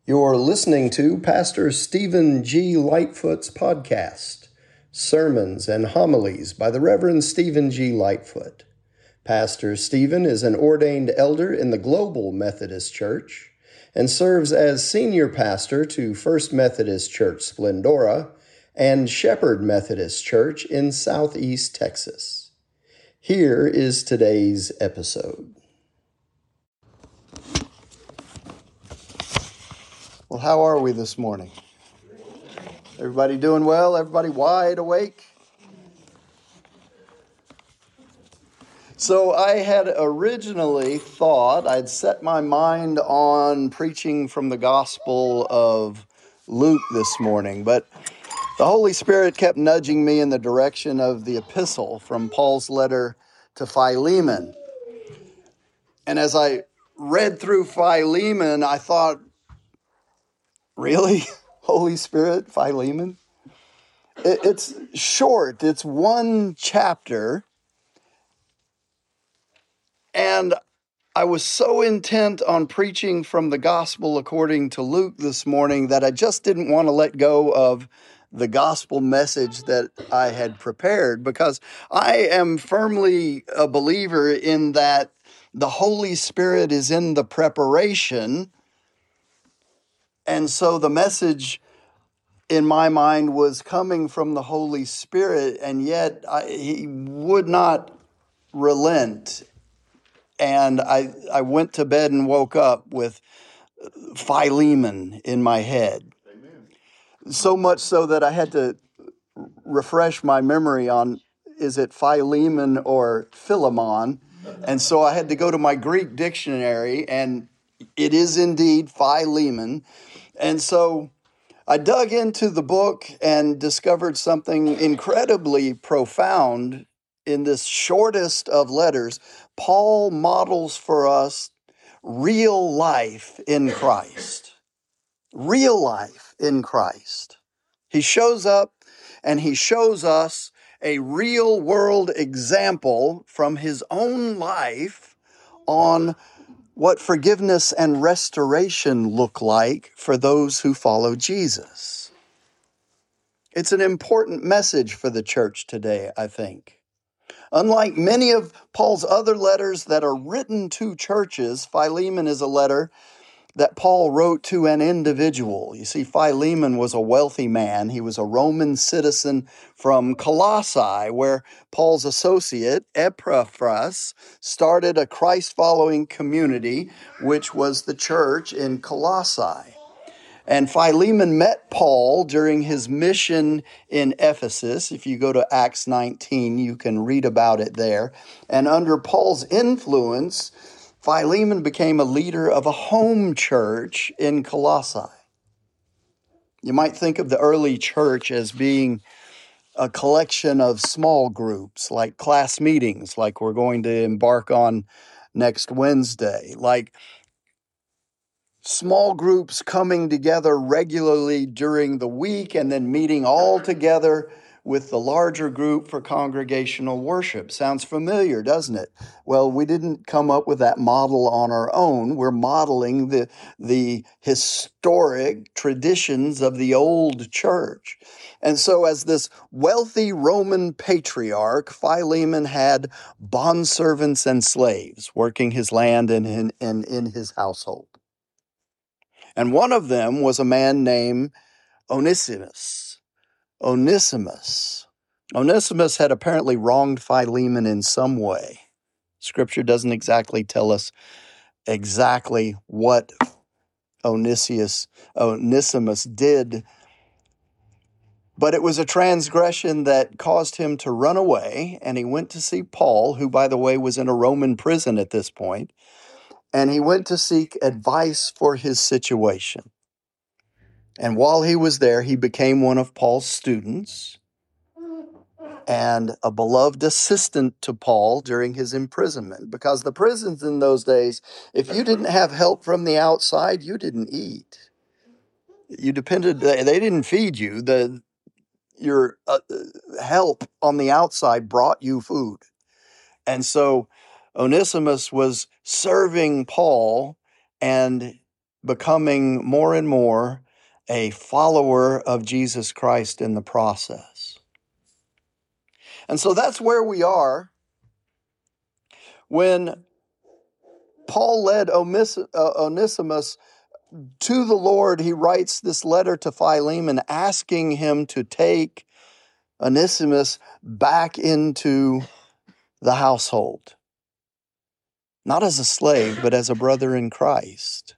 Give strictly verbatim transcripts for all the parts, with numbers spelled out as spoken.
You're listening to Pastor Stephen G. Lightfoot's podcast, Sermons and Homilies by the Reverend Stephen G. Lightfoot. Pastor Stephen is an ordained elder in the Global Methodist Church and serves as senior pastor to First Methodist Church Splendora and Shepherd Methodist Church in Southeast Texas. Here is today's episode. Well, how are we this morning? Everybody doing well? Everybody wide awake? So I had originally thought I'd set my mind on preaching from the Gospel of Luke this morning, but the Holy Spirit kept nudging me in the direction of the epistle from Paul's letter to Philemon. And as I read through Philemon, I thought, really? Holy Spirit, Philemon? It, it's short. It's one chapter. And I was so intent on preaching from the gospel according to Luke this morning that I just didn't want to let go of the gospel message that I had prepared, because I am firmly a believer in that the Holy Spirit is in the preparation. And so the message in my mind was coming from the Holy Spirit, and yet I, he would not relent. And I, I went to bed and woke up with Philemon in my head. Amen. So much so that I had to refresh my memory on, is it Philemon or Philemon? And so I had to go to my Greek dictionary, and it is indeed Philemon. And so I dug into the book and discovered something incredibly profound. In this shortest of letters, Paul models for us real life in Christ. Real life in Christ. He shows up and he shows us a real world example from his own life on what forgiveness and restoration look like for those who follow Jesus. It's an important message for the church today, I think. Unlike many of Paul's other letters that are written to churches, Philemon is a letter that Paul wrote to an individual. You see, Philemon was a wealthy man. He was a Roman citizen from Colossae, where Paul's associate, Epaphras, started a Christ-following community, which was the church in Colossae. And Philemon met Paul during his mission in Ephesus. If you go to Acts nineteen, you can read about it there. And under Paul's influence, Philemon became a leader of a home church in Colossae. You might think of the early church as being a collection of small groups, like class meetings, like we're going to embark on next Wednesday, like small groups coming together regularly during the week and then meeting all together with the larger group for congregational worship. Sounds familiar, doesn't it? Well, we didn't come up with that model on our own. We're modeling the, the historic traditions of the old church. And so as this wealthy Roman patriarch, Philemon had bondservants and slaves working his land and in, and in his household. And one of them was a man named Onesimus. Onesimus. Onesimus had apparently wronged Philemon in some way. Scripture doesn't exactly tell us exactly what Onesimus, Onesimus did, but it was a transgression that caused him to run away, and he went to see Paul, who, by the way, was in a Roman prison at this point. And he went to seek advice for his situation. And while he was there, he became one of Paul's students and a beloved assistant to Paul during his imprisonment. Because the prisons in those days, if you didn't have help from the outside, you didn't eat. You depended, they didn't feed you. The Your uh, help on the outside brought you food. And so Onesimus was serving Paul, and becoming more and more a follower of Jesus Christ in the process. And so that's where we are when Paul led Onesimus to the Lord. He writes this letter to Philemon asking him to take Onesimus back into the household, not as a slave, but as a brother in Christ.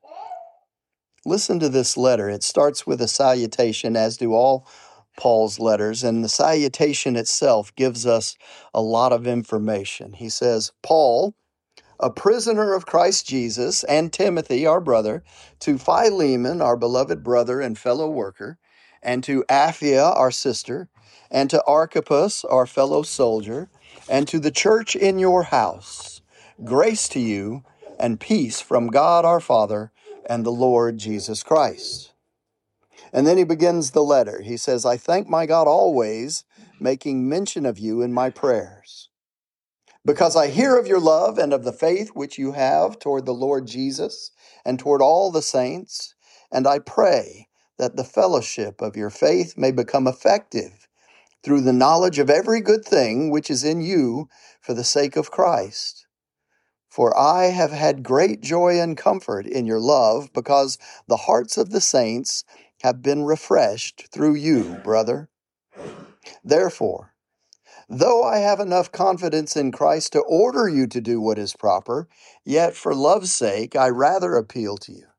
Listen to this letter. It starts with a salutation, as do all Paul's letters, and the salutation itself gives us a lot of information. He says, Paul, a prisoner of Christ Jesus, and Timothy, our brother, to Philemon, our beloved brother and fellow worker, and to Apphia, our sister, and to Archippus, our fellow soldier, and to the church in your house, grace to you and peace from God our Father and the Lord Jesus Christ. And then he begins the letter. He says, I thank my God always, making mention of you in my prayers, because I hear of your love and of the faith which you have toward the Lord Jesus and toward all the saints, and I pray that the fellowship of your faith may become effective through the knowledge of every good thing which is in you for the sake of Christ. For I have had great joy and comfort in your love, because the hearts of the saints have been refreshed through you, brother. Therefore, though I have enough confidence in Christ to order you to do what is proper, yet for love's sake I rather appeal to you.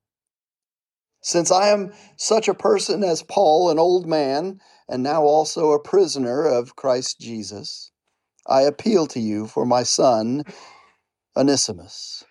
Since I am such a person as Paul, an old man, and now also a prisoner of Christ Jesus, I appeal to you for my son, Onesimus,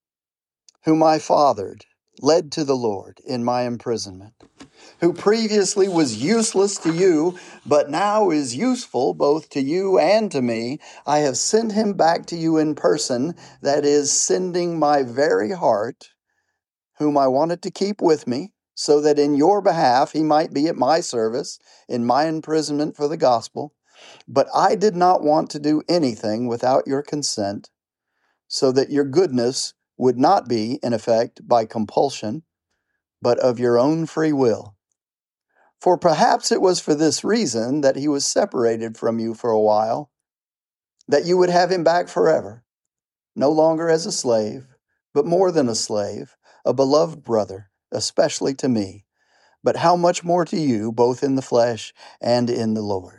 whom I fathered, led to the Lord in my imprisonment, who previously was useless to you, but now is useful both to you and to me. I have sent him back to you in person, that is, sending my very heart, whom I wanted to keep with me, so that in your behalf he might be at my service in my imprisonment for the gospel. But I did not want to do anything without your consent, so that your goodness would not be, in effect, by compulsion, but of your own free will. For perhaps it was for this reason that he was separated from you for a while, that you would have him back forever, no longer as a slave, but more than a slave, a beloved brother, especially to me, but how much more to you, both in the flesh and in the Lord.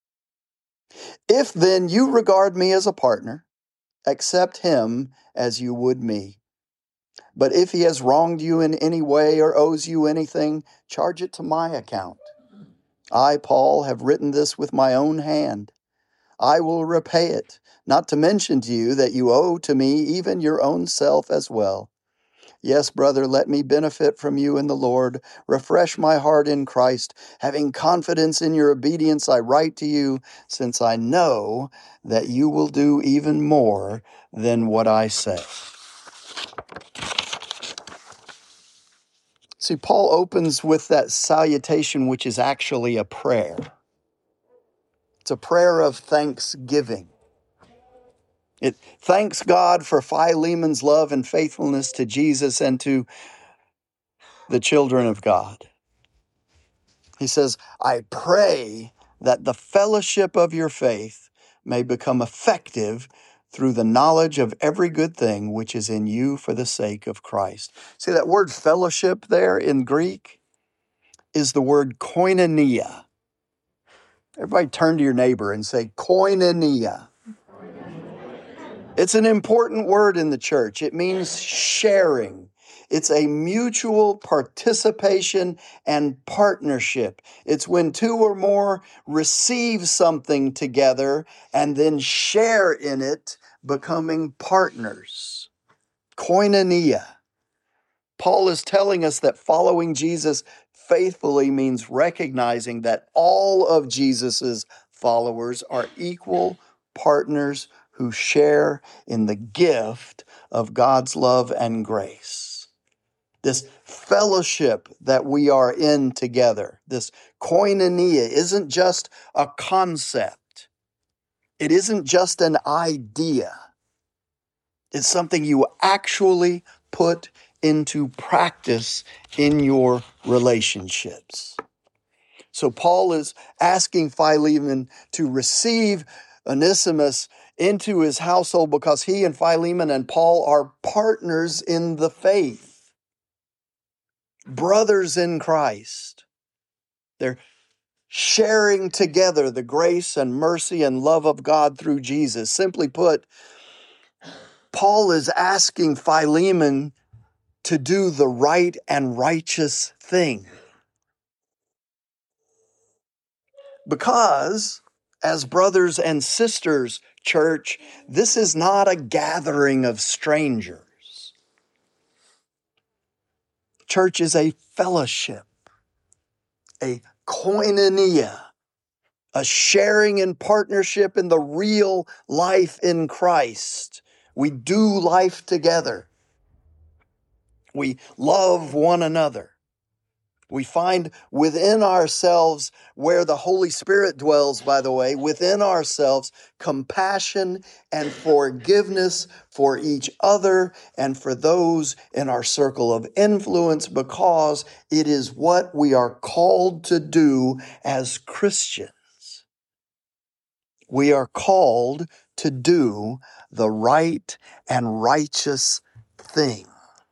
If then you regard me as a partner, accept him as you would me. But if he has wronged you in any way or owes you anything, charge it to my account. I, Paul, have written this with my own hand. I will repay it, not to mention to you that you owe to me even your own self as well. Yes, brother, let me benefit from you in the Lord. Refresh my heart in Christ. Having confidence in your obedience, I write to you, since I know that you will do even more than what I say. See, Paul opens with that salutation, which is actually a prayer. It's a prayer of thanksgiving. It thanks God for Philemon's love and faithfulness to Jesus and to the children of God. He says, I pray that the fellowship of your faith may become effective through the knowledge of every good thing which is in you for the sake of Christ. See, that word fellowship there in Greek is the word koinonia. Everybody turn to your neighbor and say koinonia. It's an important word in the church. It means sharing. It's a mutual participation and partnership. It's when two or more receive something together and then share in it, becoming partners. Koinonia. Paul is telling us that following Jesus faithfully means recognizing that all of Jesus's followers are equal partners who share in the gift of God's love and grace. This fellowship that we are in together, this koinonia, isn't just a concept. It isn't just an idea. It's something you actually put into practice in your relationships. So Paul is asking Philemon to receive Onesimus into his household because he and Philemon and Paul are partners in the faith, brothers in Christ. They're sharing together the grace and mercy and love of God through Jesus. Simply put, Paul is asking Philemon to do the right and righteous thing. Because, as brothers and sisters, church, this is not a gathering of strangers. Church is a fellowship, a koinonia, a sharing and partnership in the real life in Christ. We do life together. We love one another. We find within ourselves, where the Holy Spirit dwells, by the way, within ourselves, compassion and forgiveness for each other and for those in our circle of influence, because it is what we are called to do as Christians. We are called to do the right and righteous thing.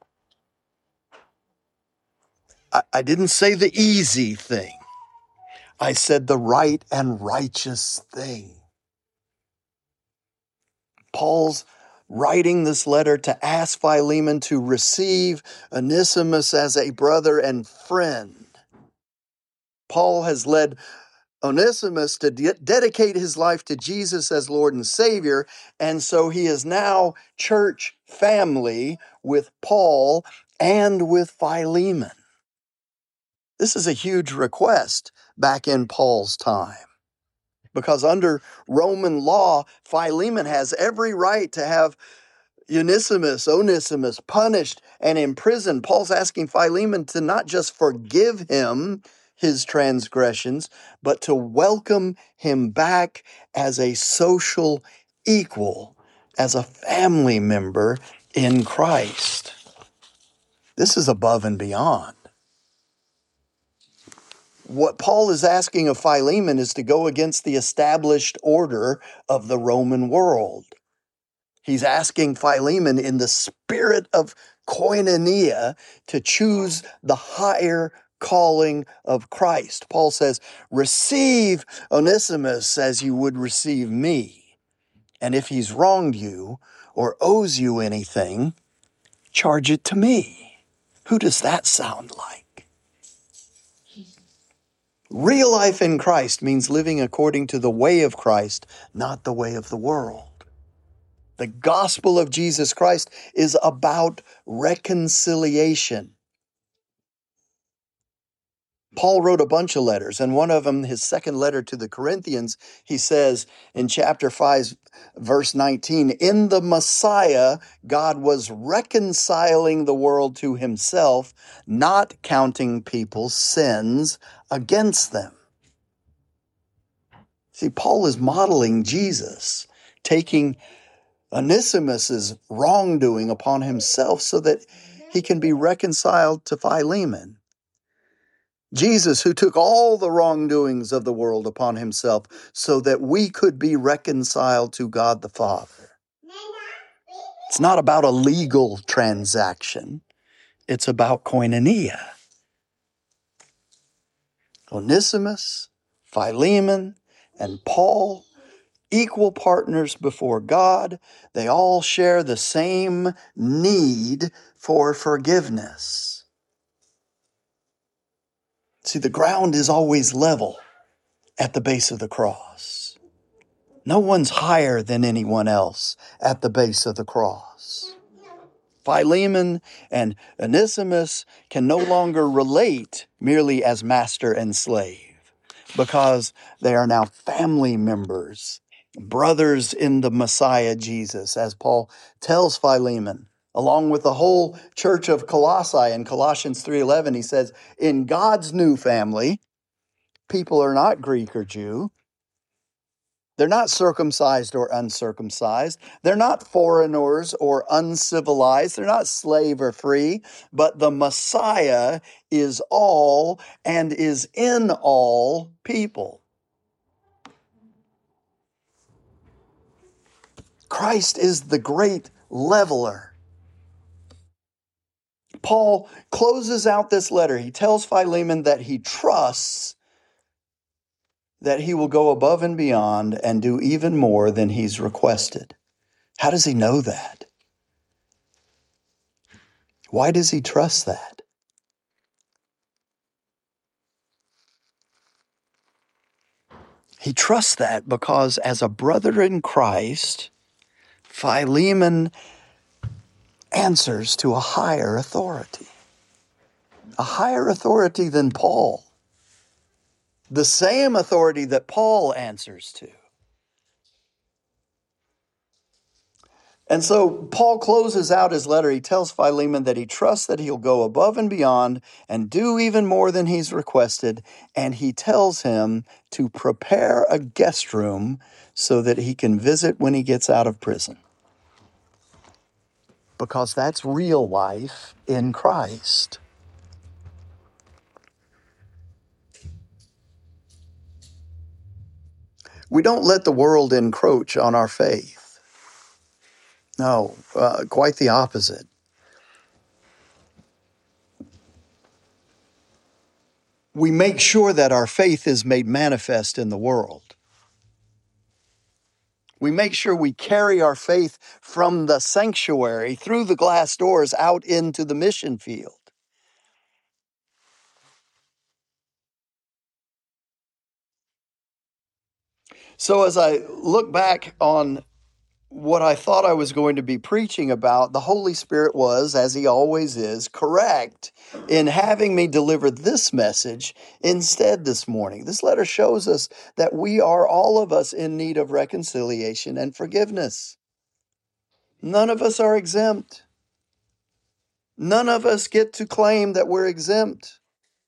I, I didn't say the easy thing. I said the right and righteous thing. Paul's writing this letter to ask Philemon to receive Onesimus as a brother and friend. Paul has led Onesimus to de- dedicate his life to Jesus as Lord and Savior, and so he is now church family with Paul and with Philemon. This is a huge request back in Paul's time. Because under Roman law, Philemon has every right to have Onesimus, Onesimus punished and imprisoned. Paul's asking Philemon to not just forgive him his transgressions, but to welcome him back as a social equal, as a family member in Christ. This is above and beyond. What Paul is asking of Philemon is to go against the established order of the Roman world. He's asking Philemon in the spirit of koinonia to choose the higher calling of Christ. Paul says, receive Onesimus as you would receive me. And if he's wronged you or owes you anything, charge it to me. Who does that sound like? Real life in Christ means living according to the way of Christ, not the way of the world. The gospel of Jesus Christ is about reconciliation. Paul wrote a bunch of letters, and one of them, his second letter to the Corinthians, he says in chapter five, verse nineteen, in the Messiah, God was reconciling the world to himself, not counting people's sins against them. See, Paul is modeling Jesus, taking Onesimus' wrongdoing upon himself so that he can be reconciled to Philemon. Jesus, who took all the wrongdoings of the world upon himself so that we could be reconciled to God the Father. It's not about a legal transaction. It's about koinonia. Onesimus, Philemon, and Paul, equal partners before God. They all share the same need for forgiveness. See, the ground is always level at the base of the cross. No one's higher than anyone else at the base of the cross. Philemon and Onesimus can no longer relate merely as master and slave, because they are now family members, brothers in the Messiah Jesus, as Paul tells Philemon, along with the whole church of Colossae. In Colossians three eleven, he says, in God's new family, people are not Greek or Jew. They're not circumcised or uncircumcised. They're not foreigners or uncivilized. They're not slave or free. But the Messiah is all and is in all people. Christ is the great leveler. Paul closes out this letter. He tells Philemon that he trusts that he will go above and beyond and do even more than he's requested. How does he know that? Why does he trust that? He trusts that because as a brother in Christ, Philemon answers to a higher authority. A higher authority than Paul. The same authority that Paul answers to. And so Paul closes out his letter. He tells Philemon that he trusts that he'll go above and beyond and do even more than he's requested. And he tells him to prepare a guest room so that he can visit when he gets out of prison. Because that's real life in Christ. We don't let the world encroach on our faith. No, uh, quite the opposite. We make sure that our faith is made manifest in the world. We make sure we carry our faith from the sanctuary through the glass doors out into the mission field. So as I look back on what I thought I was going to be preaching about, the Holy Spirit was, as he always is, correct in having me deliver this message instead this morning. This letter shows us that we are, all of us, in need of reconciliation and forgiveness. None of us are exempt. None of us get to claim that we're exempt.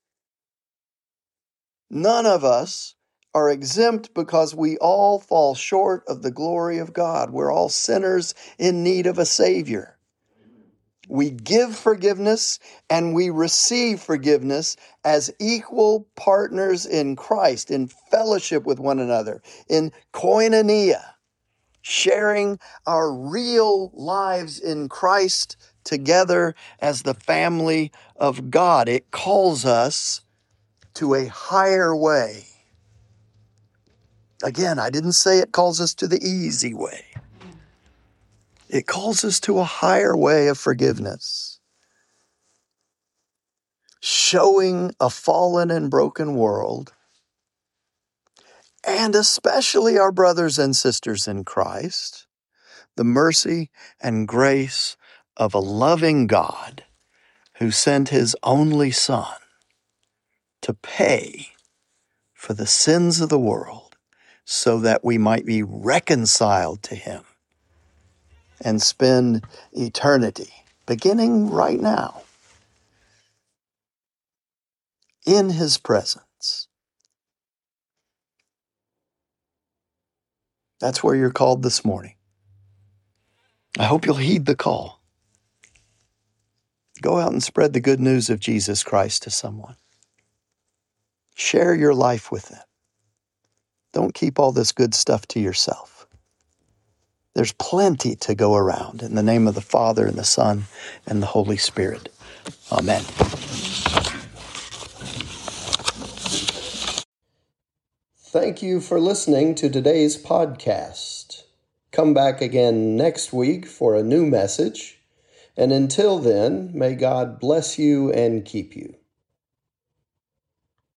None of us are exempt because we all fall short of the glory of God. We're all sinners in need of a Savior. We give forgiveness and we receive forgiveness as equal partners in Christ, in fellowship with one another, in koinonia, sharing our real lives in Christ together as the family of God. It calls us to a higher way. Again, I didn't say it calls us to the easy way. It calls us to a higher way of forgiveness. Showing a fallen and broken world, and especially our brothers and sisters in Christ, the mercy and grace of a loving God who sent his only Son to pay for the sins of the world so that we might be reconciled to him and spend eternity, beginning right now, in his presence. That's where you're called this morning. I hope you'll heed the call. Go out and spread the good news of Jesus Christ to someone. Share your life with them. Don't keep all this good stuff to yourself. There's plenty to go around. In the name of the Father, and the Son, and the Holy Spirit. Amen. Thank you for listening to today's podcast. Come back again next week for a new message. And until then, may God bless you and keep you.